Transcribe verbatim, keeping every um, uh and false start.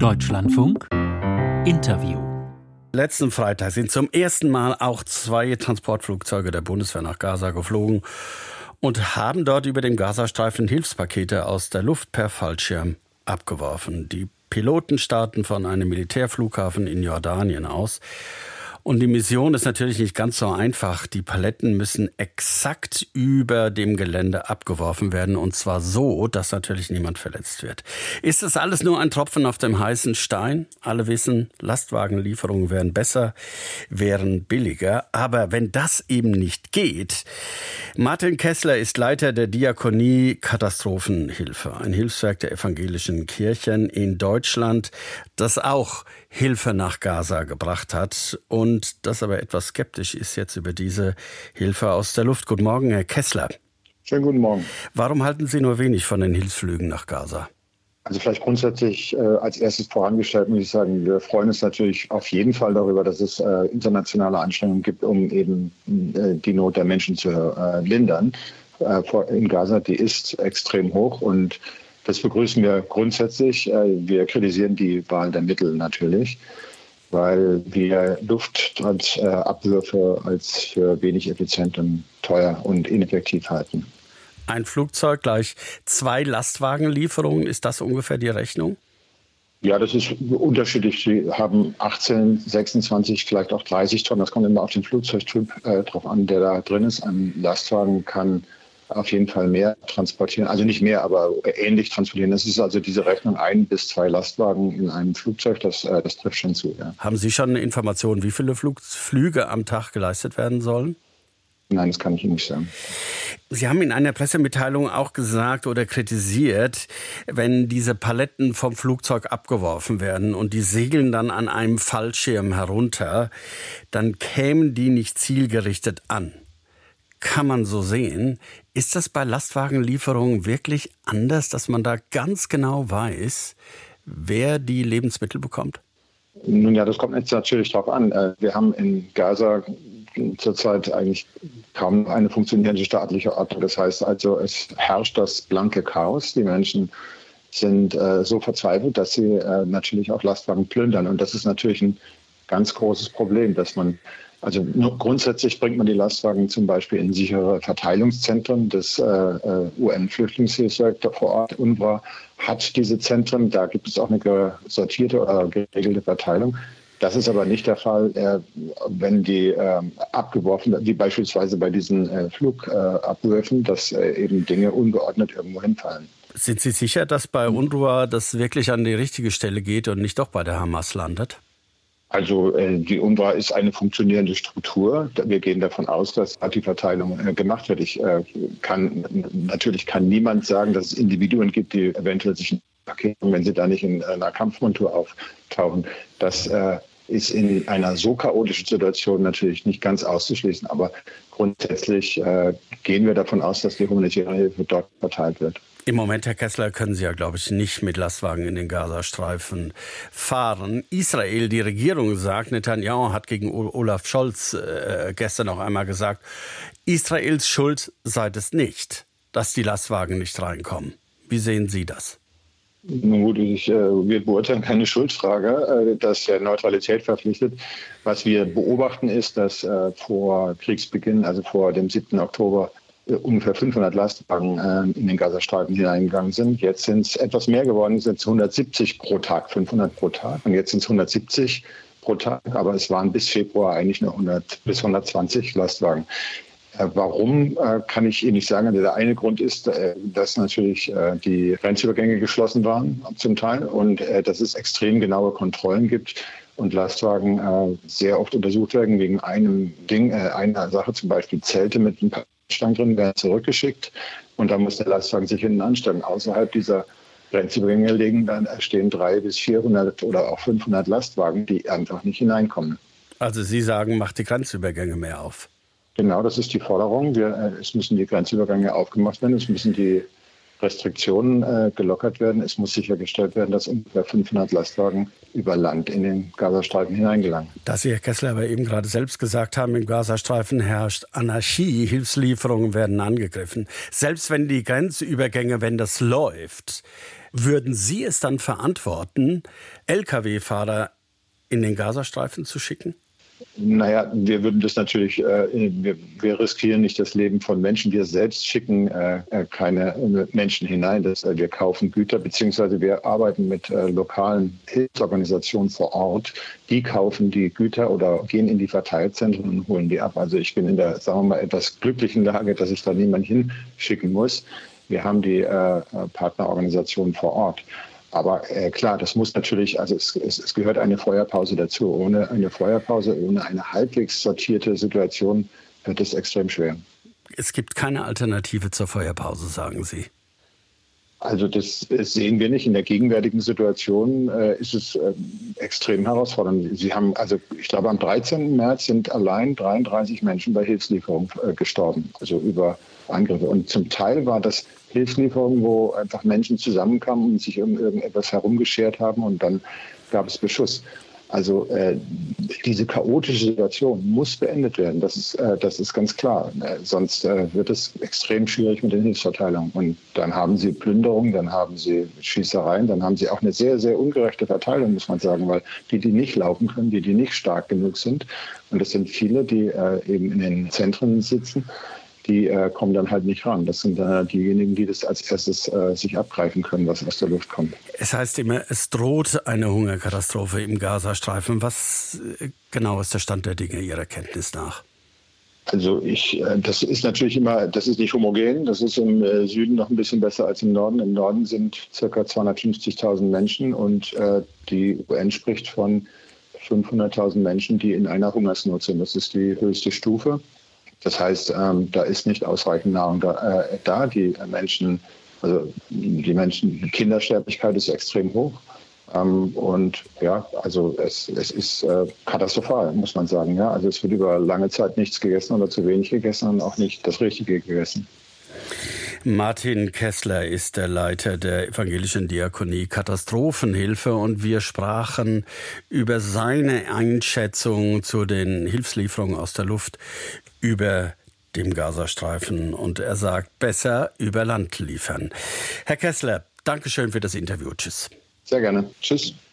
Deutschlandfunk Interview. Letzten Freitag sind zum ersten Mal auch zwei Transportflugzeuge der Bundeswehr nach Gaza geflogen und haben dort über dem Gazastreifen Hilfspakete aus der Luft per Fallschirm abgeworfen. Die Piloten starten von einem Militärflughafen in Jordanien aus. Und die Mission ist natürlich nicht ganz so einfach. Die Paletten müssen exakt über dem Gelände abgeworfen werden. Und zwar so, dass natürlich niemand verletzt wird. Ist das alles nur ein Tropfen auf dem heißen Stein? Alle wissen, Lastwagenlieferungen wären besser, wären billiger. Aber wenn das eben nicht geht. Martin Kessler ist Leiter der Diakonie Katastrophenhilfe, ein Hilfswerk der evangelischen Kirchen in Deutschland, das auch Hilfe nach Gaza gebracht hat und das aber etwas skeptisch ist jetzt über diese Hilfe aus der Luft. Guten Morgen, Herr Kessler. Schönen guten Morgen. Warum halten Sie nur wenig von den Hilfsflügen nach Gaza? Also vielleicht grundsätzlich äh, als erstes vorangestellt muss ich sagen, wir freuen uns natürlich auf jeden Fall darüber, dass es äh, internationale Anstrengungen gibt, um eben äh, die Not der Menschen zu äh, lindern. Äh, in Gaza, die ist extrem hoch und das begrüßen wir grundsätzlich. Wir kritisieren die Wahl der Mittel natürlich, weil wir Luftabwürfe als für wenig effizient und teuer und ineffektiv halten. Ein Flugzeug gleich zwei Lastwagenlieferungen, ist das ungefähr die Rechnung? Ja, das ist unterschiedlich. Sie haben achtzehn, sechsundzwanzig, vielleicht auch dreißig Tonnen. Das kommt immer auf den Flugzeugtyp äh, drauf an, der da drin ist. Ein Lastwagen kann auf jeden Fall mehr transportieren, also nicht mehr, aber ähnlich transportieren. Das ist also diese Rechnung ein bis zwei Lastwagen in einem Flugzeug, das, äh, das trifft schon zu. Ja. Haben Sie schon eine Information, wie viele Flug- Flüge am Tag geleistet werden sollen? Nein, das kann ich Ihnen nicht sagen. Sie haben in einer Pressemitteilung auch gesagt oder kritisiert, wenn diese Paletten vom Flugzeug abgeworfen werden und die segeln dann an einem Fallschirm herunter, dann kämen die nicht zielgerichtet an. Kann man so sehen. Ist das bei Lastwagenlieferungen wirklich anders, dass man da ganz genau weiß, wer die Lebensmittel bekommt? Nun ja, das kommt jetzt natürlich drauf an. Wir haben in Gaza zurzeit eigentlich kaum eine funktionierende staatliche Ordnung. Das heißt also, es herrscht das blanke Chaos. Die Menschen sind äh, so verzweifelt, dass sie äh, natürlich auch Lastwagen plündern. Und das ist natürlich ein ganz großes Problem, dass man Also grundsätzlich bringt man die Lastwagen zum Beispiel in sichere Verteilungszentren des äh, U N-Flüchtlingshilfswerks vor Ort. UNRWA hat diese Zentren, da gibt es auch eine sortierte oder geregelte Verteilung. Das ist aber nicht der Fall, äh, wenn die äh, abgeworfen, wie beispielsweise bei diesen äh, Flugabwürfen, äh, dass äh, eben Dinge ungeordnet irgendwo hinfallen. Sind Sie sicher, dass bei UNRWA das wirklich an die richtige Stelle geht und nicht doch bei der Hamas landet? Also äh, die UNRWA ist eine funktionierende Struktur. Wir gehen davon aus, dass die Verteilung äh, gemacht wird. Ich äh, kann natürlich kann niemand sagen, dass es Individuen gibt, die eventuell sich ein Paket, wenn sie da nicht in einer Kampfmontur auftauchen. Das äh, ist in einer so chaotischen Situation natürlich nicht ganz auszuschließen. Aber grundsätzlich äh, gehen wir davon aus, dass die humanitäre Hilfe dort verteilt wird. Im Moment, Herr Kessler, können Sie ja, glaube ich, nicht mit Lastwagen in den Gazastreifen fahren. Israel, die Regierung sagt, Netanyahu hat gegen Olaf Scholz äh, gestern noch einmal gesagt, Israels Schuld sei es nicht, dass die Lastwagen nicht reinkommen. Wie sehen Sie das? Nun gut, ich, äh, wir beurteilen keine Schuldfrage, äh, das ist der Neutralität verpflichtet. Was wir beobachten ist, dass äh, vor Kriegsbeginn, also vor dem siebten Oktober, ungefähr fünfhundert Lastwagen äh, in den Gazastreifen hineingegangen sind. Jetzt sind es etwas mehr geworden, sind es hundertsiebzig pro Tag, fünfhundert pro Tag. Und jetzt sind es hundertsiebzig pro Tag, aber es waren bis Februar eigentlich nur hundert bis hundertzwanzig Lastwagen. Äh, warum, äh, kann ich Ihnen nicht sagen. Also der eine Grund ist, äh, dass natürlich äh, die Grenzübergänge geschlossen waren zum Teil und äh, dass es extrem genaue Kontrollen gibt und Lastwagen äh, sehr oft untersucht werden wegen einem Ding, äh, einer Sache, zum Beispiel Zelte mit ein paar Stand drin, werden zurückgeschickt und dann muss der Lastwagen sich hinten anstellen. Außerhalb dieser Grenzübergänge liegen dann stehen dreihundert bis vierhundert oder auch fünfhundert Lastwagen, die einfach nicht hineinkommen. Also Sie sagen, macht die Grenzübergänge mehr auf? Genau, das ist die Forderung. Wir, es müssen die Grenzübergänge aufgemacht werden, es müssen die Restriktionen äh, gelockert werden. Es muss sichergestellt werden, dass ungefähr fünfhundert Lastwagen über Land in den Gazastreifen hineingelangen. Da Sie, Herr Kessler, aber eben gerade selbst gesagt haben, im Gazastreifen herrscht Anarchie, Hilfslieferungen werden angegriffen. Selbst wenn die Grenzübergänge, wenn das läuft, Würden Sie es dann verantworten, L K W-Fahrer in den Gazastreifen zu schicken? Naja, wir würden das natürlich, äh, wir, wir riskieren nicht das Leben von Menschen. Wir selbst schicken äh, keine Menschen hinein. Das, äh, wir kaufen Güter, beziehungsweise wir arbeiten mit äh, lokalen Hilfsorganisationen vor Ort. Die kaufen die Güter oder gehen in die Verteilzentren und holen die ab. Also ich bin in der, sagen wir mal, etwas glücklichen Lage, dass ich da niemanden hinschicken muss. Wir haben die äh, Partnerorganisationen vor Ort. Aber äh, klar, das muss natürlich, also es, es, es gehört eine Feuerpause dazu. Ohne eine Feuerpause, ohne eine halbwegs sortierte Situation wird es extrem schwer. Es gibt keine Alternative zur Feuerpause, sagen Sie. Also das sehen wir nicht. In der gegenwärtigen Situation äh, ist es äh, extrem herausfordernd. Sie haben, also ich glaube, am dreizehnten März sind allein dreiunddreißig Menschen bei Hilfslieferungen äh, gestorben, also über Angriffe. Und zum Teil war das Hilfslieferungen, wo einfach Menschen zusammenkamen und sich um irgendetwas herumgeschert haben und dann gab es Beschuss. Also äh, diese chaotische Situation muss beendet werden. Das ist, äh, das ist ganz klar. Äh, sonst äh, wird es extrem schwierig mit den Hilfsverteilungen. Und dann haben Sie Plünderungen, dann haben Sie Schießereien, dann haben Sie auch eine sehr, sehr ungerechte Verteilung, muss man sagen, weil die, die nicht laufen können, die, die nicht stark genug sind, und das sind viele, die äh, eben in den Zentren sitzen, die äh, kommen dann halt nicht ran. Das sind äh, diejenigen, die das als erstes äh, sich abgreifen können, was aus der Luft kommt. Es heißt immer, es droht eine Hungerkatastrophe im Gazastreifen. Was äh, genau ist der Stand der Dinge Ihrer Kenntnis nach? Also ich, äh, das ist natürlich immer, das ist nicht homogen. Das ist im äh, Süden noch ein bisschen besser als im Norden. Im Norden sind ca. zweihundertfünfzigtausend Menschen und äh, die U N spricht von fünfhunderttausend Menschen, die in einer Hungersnot sind. Das ist die höchste Stufe. Das heißt, ähm, da ist nicht ausreichend Nahrung da. Äh, da. Die Menschen, also die Menschen, die Kindersterblichkeit ist extrem hoch. Ähm, und ja, also es, es ist äh, katastrophal, muss man sagen. Ja? Also es wird über lange Zeit nichts gegessen oder zu wenig gegessen und auch nicht das Richtige gegessen. Martin Kessler ist der Leiter der Evangelischen Diakonie Katastrophenhilfe und wir sprachen über seine Einschätzung zu den Hilfslieferungen aus der Luft über dem Gazastreifen und er sagt, besser über Land liefern. Herr Kessler, Dankeschön für das Interview. Tschüss. Sehr gerne. Tschüss.